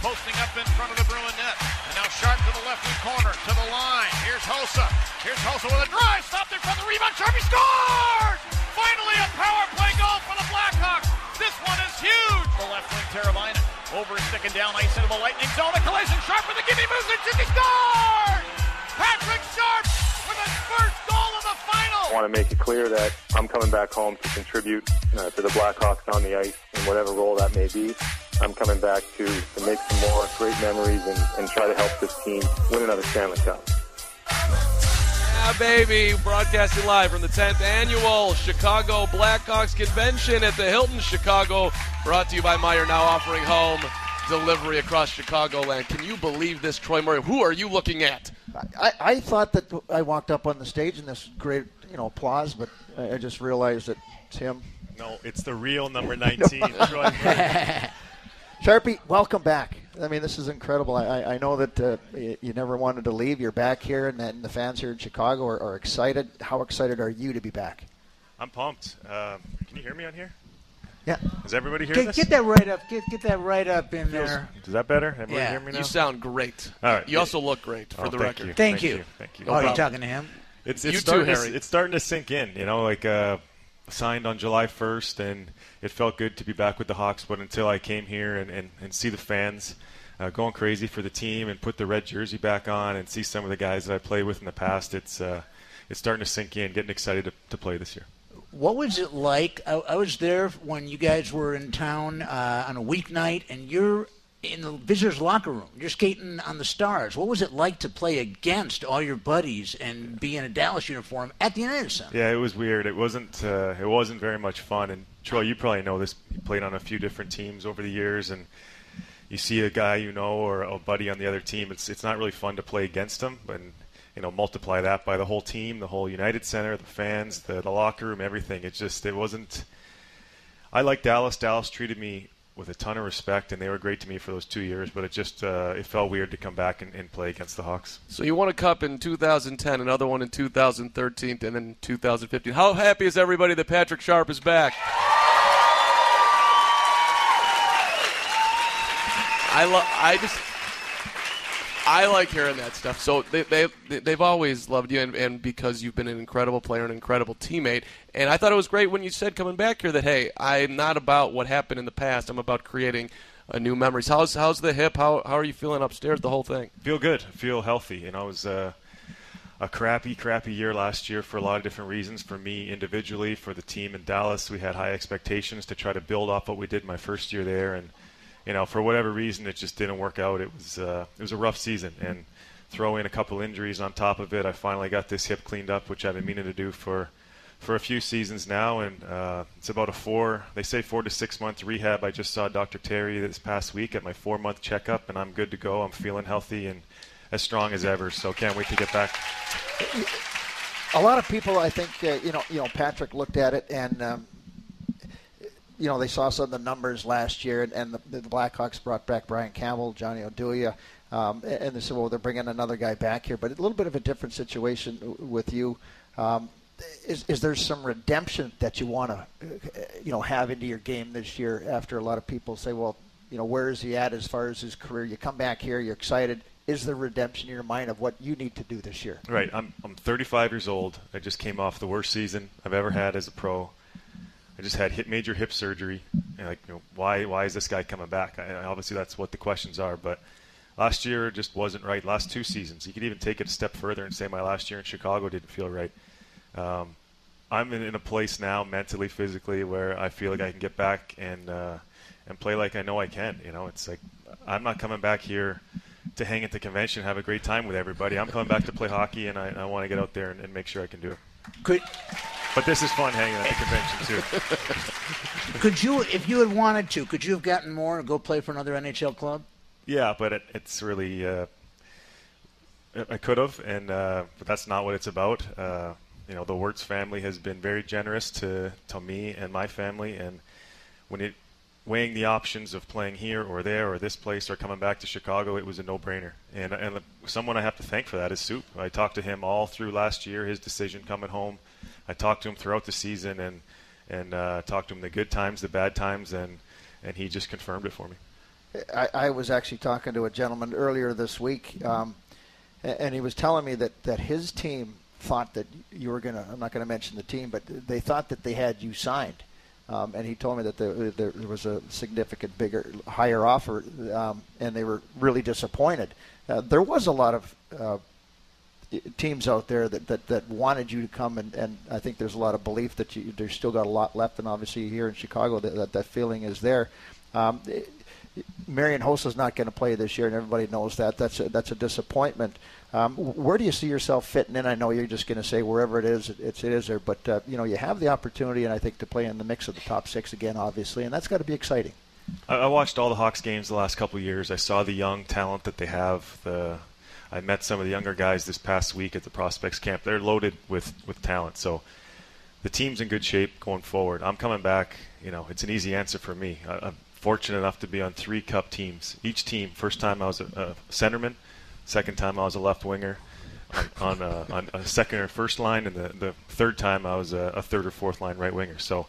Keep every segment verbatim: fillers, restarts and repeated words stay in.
posting up in front of the Bruin net. And now Sharp to the left wing corner, to the line. Here's Hossa. Here's Hossa with a drive. Stopped in front of the rebound. Sharpie scored! Finally a power play goal for the Blackhawks. This one is huge. The left wing, Teravainen. Over his stick and down ice into the Lightning zone. A collision. Sharp with the gimme moves and Chicky scores! Patrick Sharp with his first goal of the final. I want to make it clear that I'm coming back home to contribute uh, to the Blackhawks on the ice in whatever role that may be. I'm coming back to, to make some more great memories and, and try to help this team win another Stanley Cup. Yeah, baby. Broadcasting live from the tenth Annual Chicago Blackhawks Convention at the Hilton Chicago. Brought to you by Meijer, now offering home delivery across Chicagoland. Can you believe this, Troy Murray? Who are you looking at? I, I thought that I walked up on the stage and this great, you know, applause, but I just realized that it's him. No, it's the real number nineteen, Troy Murray. Sharpie, welcome back. I mean, this is incredible. I, I know that uh, you, you never wanted to leave. You're back here, and, and the fans here in Chicago are, are excited. How excited are you to be back? I'm pumped. Uh, can you hear me on here? Yeah. Does everybody hear this? Get that right up. Get get that right up in Feels, there. Is that better? Everybody Yeah. hear me now? You sound great. All right. You also look great, for oh, the thank record. You. Thank, Thank you. you. Thank you. Oh, you're talking to him? It's it's You starting too, to, Harry. it's starting to sink in. You know, like uh, signed on July first, and it felt good to be back with the Hawks. But until I came here and, and, and see the fans uh, going crazy for the team and put the red jersey back on and see some of the guys that I played with in the past, it's uh, it's starting to sink in. Getting excited to, to play this year. What was it like? I, I was there when you guys were in town uh, on a weeknight, and you're in the visitors' locker room. You're skating on the Stars. What was it like to play against all your buddies and be in a Dallas uniform at the United Center? Yeah, it was weird. It wasn't uh, it wasn't very much fun. And Troy, you probably know this. You played on a few different teams over the years, and you see a guy you know or a buddy on the other team. It's it's not really fun to play against them, but. You know, multiply that by the whole team, the whole United Center, the fans, the, the locker room, everything. It just, it wasn't. I like Dallas. Dallas treated me with a ton of respect, and they were great to me for those two years. But it just, uh, it felt weird to come back and, and play against the Hawks. So you won a cup in two thousand ten, another one in two thousand thirteen, and then two thousand fifteen. How happy is everybody that Patrick Sharp is back? I lo- I just. I like hearing that stuff. So they, they, they've always loved you, and, and because you've been an incredible player, an incredible teammate. And I thought it was great when you said coming back here that, hey, I'm not about what happened in the past. I'm about creating uh, new memories. How's how's the hip? How how are you feeling upstairs, the whole thing? Feel good. Feel healthy. You know, it was uh, a crappy, crappy year last year for a lot of different reasons. For me individually, for the team in Dallas, we had high expectations to try to build off what we did my first year there, and you know, for whatever reason, it just didn't work out. It was uh, it was a rough season, and throw in a couple injuries on top of it. I finally got this hip cleaned up, which I've been meaning to do for for a few seasons now, and uh, it's about a four. They say four to six month rehab. I just saw Doctor Terry this past week at my four month checkup, and I'm good to go. I'm feeling healthy and as strong as ever. So can't wait to get back. A lot of people, I think, uh, you know, you know, Patrick looked at it and. Um, You know, they saw some of the numbers last year, and, and the, the Blackhawks brought back Brian Campbell, Johnny Oduya, um, and they said, well, they're bringing another guy back here. But a little bit of a different situation with you. Um, is, is there some redemption that you want to, you know, have into your game this year after a lot of people say, well, you know, where is he at as far as his career? You come back here, you're excited. Is there redemption in your mind of what you need to do this year? Right. I'm I'm thirty-five years old. I just came off the worst season I've ever had as a pro. I just had hip major hip surgery. And like, you know, why why is this guy coming back? I, obviously, that's what the questions are. But last year just wasn't right. Last two seasons, you could even take it a step further and say my last year in Chicago didn't feel right. Um, I'm in, in a place now, mentally, physically, where I feel like I can get back and uh, and play like I know I can. You know, it's like I'm not coming back here to hang at the convention, have a great time with everybody. I'm coming back to play hockey, and I, I want to get out there and, and make sure I can do it. Could. But this is fun hanging at the convention, too. Could you, if you had wanted to, could you have gotten more and go play for another N H L club? Yeah, but it, it's really uh, – I could have, and uh, but that's not what it's about. Uh, you know, the Wirtz family has been very generous to, to me and my family, and when it weighing the options of playing here or there or this place or coming back to Chicago, it was a no-brainer. And, and someone I have to thank for that is Soup. I talked to him all through last year, his decision coming home. I talked to him throughout the season and and uh, talked to him the good times, the bad times, and, and he just confirmed it for me. I, I was actually talking to a gentleman earlier this week, um, and he was telling me that, that his team thought that you were going to, I'm not going to mention the team, but they thought that they had you signed. Um, and he told me that there, there, there was a significant bigger, higher offer, um, and they were really disappointed. Uh, there was a lot of uh, teams out there that, that, that wanted you to come, and, and I think there's a lot of belief that you, there's still got a lot left, and obviously here in Chicago that that, that feeling is there. Um, Marian Hossa's not going to play this year, and everybody knows that. That's a, that's a disappointment. Um, where do you see yourself fitting in? I know you're just going to say wherever it is, it's, it is there. But, uh, you know, you have the opportunity, and I think, to play in the mix of the top six again, obviously, and that's got to be exciting. I, I watched all the Hawks games the last couple of years. I saw the young talent that they have. The I met some of the younger guys this past week at the prospects camp. They're loaded with, with talent. So the team's in good shape going forward. I'm coming back. You know, it's an easy answer for me. I, I'm fortunate enough to be on three Cup teams. Each team, first time I was a, a centerman. Second time I was a left winger on, on, a, on a second or first line, and the, the third time I was a, a third or fourth line right winger. So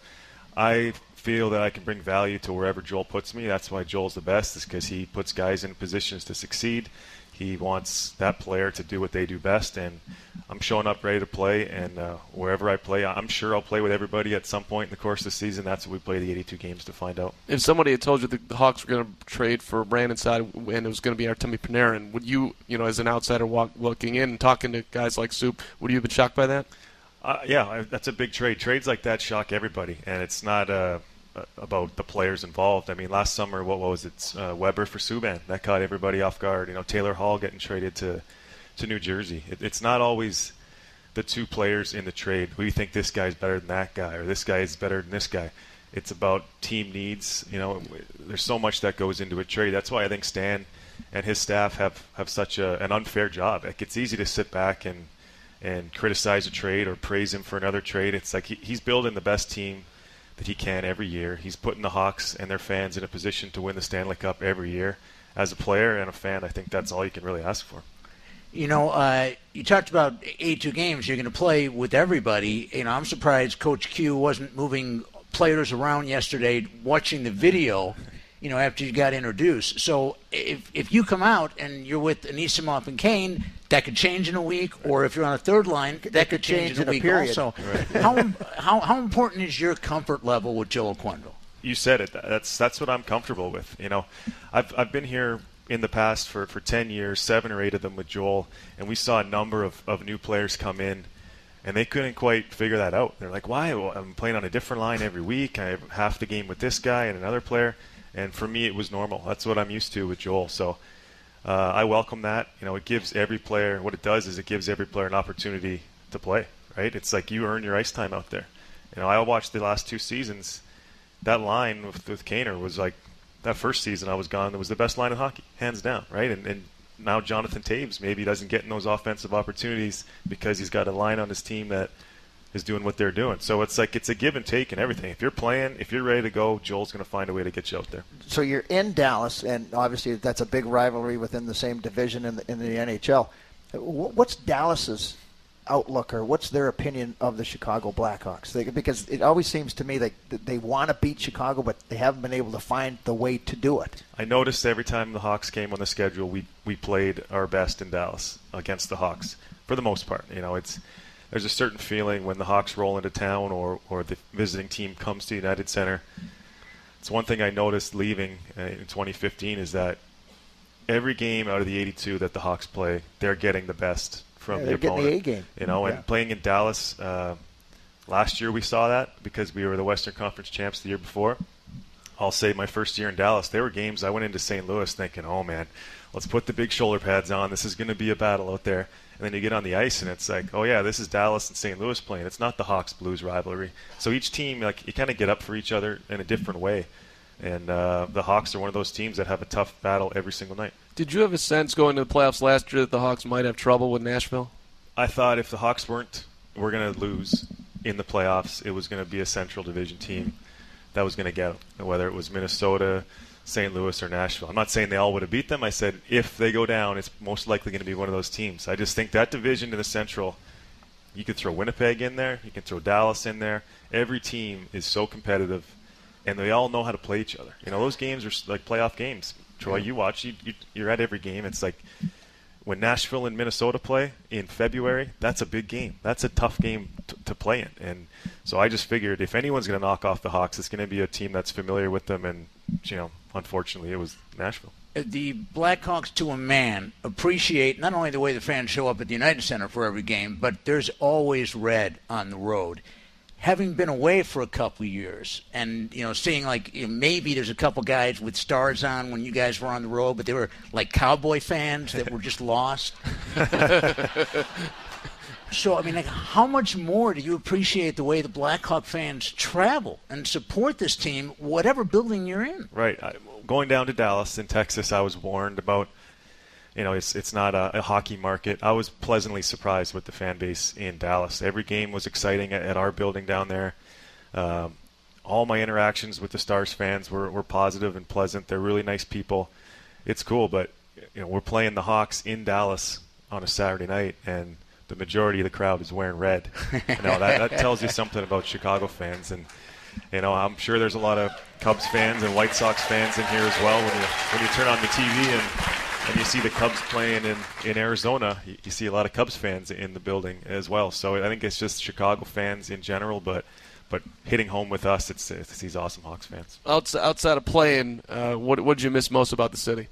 I feel that I can bring value to wherever Joel puts me. That's why Joel's the best, is because he puts guys in positions to succeed. He wants that player to do what they do best, and I'm showing up ready to play, and uh, wherever I play, I'm sure I'll play with everybody at some point in the course of the season. That's what we play the eighty-two games to find out. If somebody had told you the Hawks were going to trade for Brandon Saad and it was going to be Artemi Panarin, would you, you know, as an outsider walk, looking in and talking to guys like Soup, would you have been shocked by that? Uh, yeah, I, that's a big trade. Trades like that shock everybody, and it's not uh, about the players involved. I mean, last summer, what, what was it? Uh, Weber for Subban. That caught everybody off guard. You know, Taylor Hall getting traded to, to New Jersey. It, it's not always the two players in the trade. We think this guy's better than that guy, or this guy is better than this guy. It's about team needs. You know, there's so much that goes into a trade. That's why I think Stan and his staff have, have such a, an unfair job. Like, it's easy to sit back and and criticize a trade or praise him for another trade. It's like he, he's building the best team that he can every year. He's putting the Hawks and their fans in a position to win the Stanley Cup every year. As a player and a fan, I think that's all you can really ask for. You know, uh, you talked about eighty-two games. You're going to play with everybody. You know, I'm surprised Coach Q wasn't moving players around yesterday, watching the video, you know, after you got introduced. So if if you come out and you're with Anisimov and Kane, that could change in a week. Or if you're on a third line, that, that could change, change in a week period. also. Right. How, how how important is your comfort level with Joel Quenneville? You said it. That's that's what I'm comfortable with. You know, I've I've been here in the past for, for ten years, seven or eight of them with Joel, and we saw a number of, of new players come in, and they couldn't quite figure that out. They're like, why? Well, I'm playing on a different line every week. I have half the game with this guy and another player. And for me, it was normal. That's what I'm used to with Joel. So uh, I welcome that. You know, it gives every player, what it does is it gives every player an opportunity to play, right? It's like you earn your ice time out there. You know, I watched the last two seasons. That line with, with Kaner was like, that first season I was gone, it was the best line in hockey, hands down, right? And, and now Jonathan Toews maybe doesn't get in those offensive opportunities because he's got a line on his team that is doing what they're doing. So it's like it's a give and take and everything. If you're playing, if you're ready to go, Joel's going to find a way to get you out there. So you're in Dallas, and obviously that's a big rivalry within the same division in the, in the N H L. What's Dallas's outlook, or what's their opinion of the Chicago Blackhawks? They, because it always seems to me that they want to beat Chicago, but they haven't been able to find the way to do it. I noticed every time the Hawks came on the schedule, we we played our best in Dallas against the Hawks for the most part. You know, it's there's a certain feeling when the Hawks roll into town or, or the visiting team comes to United Center. It's one thing I noticed leaving uh, in twenty fifteen is that every game out of the eighty-two that the Hawks play, they're getting the best from yeah, the opponent. They're getting the A game. You know, yeah. and playing in Dallas, uh, last year we saw that because we were the Western Conference champs the year before. I'll say my first year in Dallas, there were games I went into Saint Louis thinking, oh man, let's put the big shoulder pads on. This is going to be a battle out there. And then you get on the ice, and it's like, oh, yeah, this is Dallas and Saint Louis playing. It's not the Hawks-Blues rivalry. So each team, like, you kind of get up for each other in a different way. And uh, the Hawks are one of those teams that have a tough battle every single night. Did you have a sense going to the playoffs last year that the Hawks might have trouble with Nashville? I thought if the Hawks weren't, we're going to lose in the playoffs, it was going to be a Central Division team that was going to get them, whether it was Minnesota, Saint Louis, or Nashville. I'm not saying they all would have beat them. I said if they go down, it's most likely going to be one of those teams. I just think that division in the Central, you could throw Winnipeg in there, you can throw Dallas in there. Every team is so competitive, and they all know how to play each other. You know, those games are like playoff games. Troy, you watch. You, you, you're at every game. It's like when Nashville and Minnesota play in February, that's a big game. That's a tough game t- to play in. And so I just figured if anyone's going to knock off the Hawks, it's going to be a team that's familiar with them. And, you know, unfortunately, it was Nashville. The Blackhawks, to a man, appreciate not only the way the fans show up at the United Center for every game, but there's always red on the road. Having been away for a couple of years and, you know, seeing like you know, maybe there's a couple guys with stars on when you guys were on the road, but they were like Cowboy fans that were just lost. So, I mean, like, how much more do you appreciate the way the Blackhawk fans travel and support this team, whatever building you're in? Right. I, going down to Dallas in Texas, I was warned about, you know, it's it's not a, a hockey market. I was pleasantly surprised with the fan base in Dallas. Every game was exciting at, at our building down there. Um, all my interactions with the Stars fans were, were positive and pleasant. They're really nice people. It's cool, but you know, we're playing the Hawks in Dallas on a Saturday night, and the majority of the crowd is wearing red. You know, that, that tells you something about Chicago fans. And, you know, I'm sure there's a lot of Cubs fans and White Sox fans in here as well. When you when you turn on the T V and, and you see the Cubs playing in, in Arizona, you, you see a lot of Cubs fans in the building as well. So I think it's just Chicago fans in general, but but hitting home with us, it's, it's these awesome Hawks fans. Outside, outside of playing, uh, what what did you miss most about the city?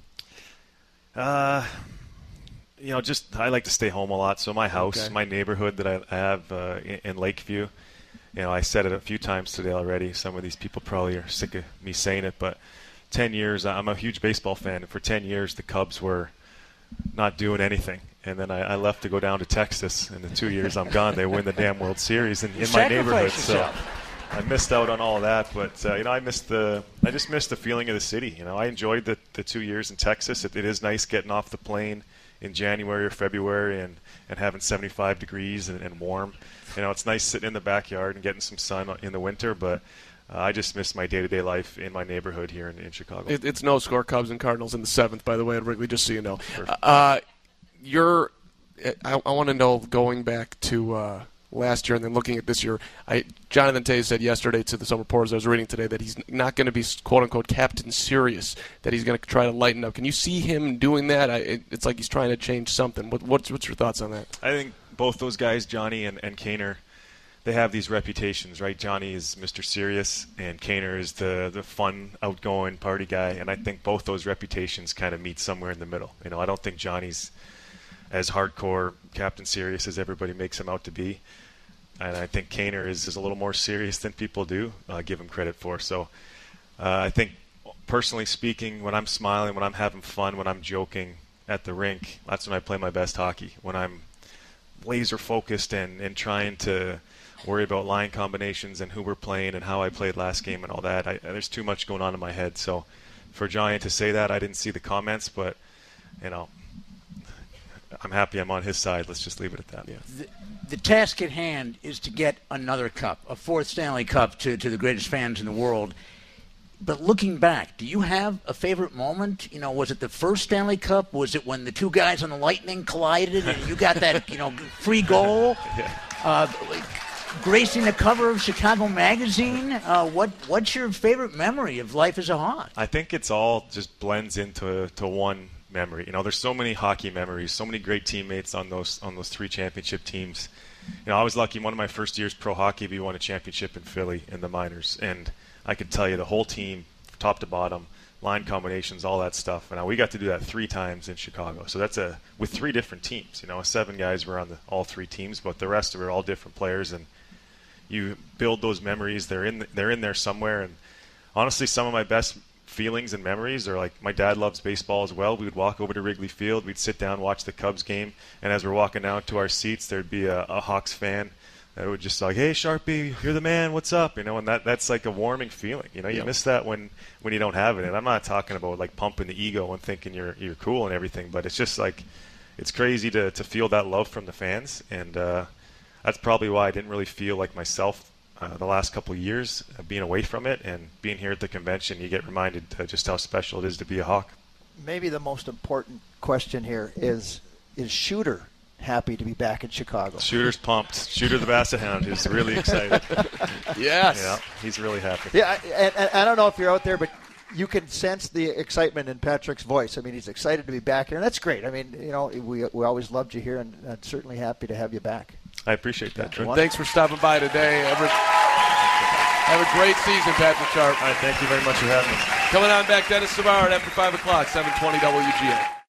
Uh, you know, just I like to stay home a lot. So my house, Okay. my neighborhood that I, I have uh, in, in Lakeview, you know, I said it a few times today already. Some of these people probably are sick of me saying it, but ten years, I'm a huge baseball fan, and for ten years the Cubs were not doing anything. And then I, I left to go down to Texas, and the two years I'm gone, they win the damn World Series in, in my neighborhood. So I missed out on all of that, but uh, you know, I missed the, I just missed the feeling of the city. You know, I enjoyed the, the two years in Texas. It, it is nice getting off the plane in January or February and, and having seventy-five degrees and, and warm. You know, it's nice sitting in the backyard and getting some sun in the winter, but uh, I just miss my day-to-day life in my neighborhood here in, in Chicago. It, it's no score Cubs and Cardinals in the seventh, by the way, at Wrigley, just so you know. Uh, you're, I, I want to know, going back to uh, last year and then looking at this year, I, Jonathan Toews said yesterday to the Sun Reporters I was reading today that he's not going to be, quote-unquote, captain serious, that he's going to try to lighten up. Can you see him doing that? I, it, it's like he's trying to change something. What, what's, what's your thoughts on that? I think both those guys, Johnny and, and Kaner, they have these reputations, right? Johnny is Mister Serious, and Kaner is the, the fun, outgoing party guy. And I think both those reputations kind of meet somewhere in the middle. You know, I don't think Johnny's as hardcore Captain Serious as everybody makes him out to be. And I think Kaner is, is a little more serious than people do uh, give him credit for. So uh, I think, personally speaking, when I'm smiling, when I'm having fun, when I'm joking at the rink, that's when I play my best hockey. When I'm laser focused and, and trying to worry about line combinations and who we're playing and how I played last game and all that. I, there's too much going on in my head. So for Giant to say that, I didn't see the comments, but, you know, I'm happy I'm on his side. Let's just leave it at that. Yeah. The, the task at hand is to get another cup, a fourth Stanley Cup to, to the greatest fans in the world. But looking back, do you have a favorite moment? You know, was it the first Stanley Cup? Was it when the two guys on the Lightning collided and you got that, you know, free goal? Yeah. Uh, gracing the cover of Chicago Magazine. Uh, what what's your favorite memory of life as a Hawk? I think it's all just blends into to one memory. You know, there's so many hockey memories, so many great teammates on those on those three championship teams. You know, I was lucky. One of my first years pro hockey, we won a championship in Philly in the minors, and I could tell you the whole team, top to bottom, line combinations, all that stuff. And we got to do that three times in Chicago. So that's a with three different teams. You know, seven guys were on the, all three teams, but the rest were all different players. And you build those memories. They're in they're in there somewhere. And honestly, some of my best feelings and memories are like my dad loves baseball as well. We would walk over to Wrigley Field. We'd sit down, watch the Cubs game, and as we're walking down to our seats, there'd be a, a Hawks fan that would just like, "Hey, Sharpie, you're the man. What's up?" You know, and that that's like a warming feeling. You know, you Yep. miss that when when you don't have it. And I'm not talking about like pumping the ego and thinking you're you're cool and everything, but it's just like it's crazy to to feel that love from the fans, and uh, that's probably why I didn't really feel like myself uh, the last couple of years uh, being away from it, and being here at the convention. You get reminded uh, just how special it is to be a Hawk. Maybe the most important question here is: is Shooter happy to be back in Chicago? Shooter's pumped. Shooter the Basset Hound is really excited. Yes. Yeah, he's really happy. Yeah, I, and, and I don't know if you're out there, but you can sense the excitement in Patrick's voice. I mean, he's excited to be back here, and that's great. I mean, you know, we we always loved you here, and uh, certainly happy to have you back. I appreciate that, Trent. Thanks for stopping by today. Have a, have a great season, Patrick Sharp. All right, thank you very much for having me. Coming on back, Dennis Savard after five o'clock, seven twenty W G A.